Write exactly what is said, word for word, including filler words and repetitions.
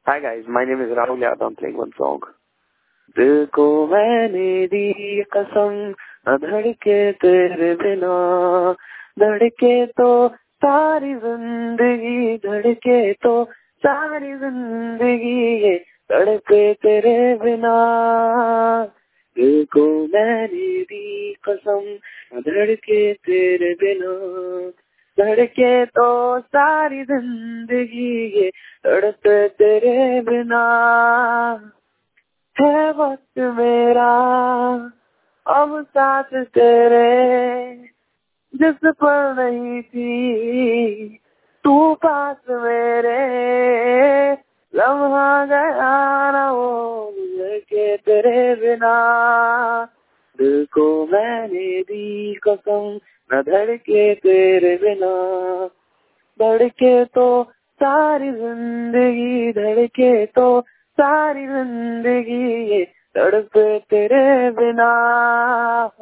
Hi guys, my name is Rahul Yadav. I'm playing one song. दिल को मैंने दी कसम न धड़के तेरे बिना, धड़के तो सारी जिंदगी, धड़के तो सारी जिंदगी ये धड़के तेरे बिना। दिल को मैंने दी कसम न धड़के तेरे बिना, धड़के तो सारी जिंदगी ये धड़के तेरे बिना। है वक्त मेरा अब साथ तेरे, जिस पर नहीं थी तू पास मेरे, लम्हा गया ना वो के तेरे बिना। दिल को मैंने दी कसम न धड़के तेरे बिना, धड़के तो सारी जिंदगी, धड़के तो सारी जिंदगी ये तड़पे तेरे बिना।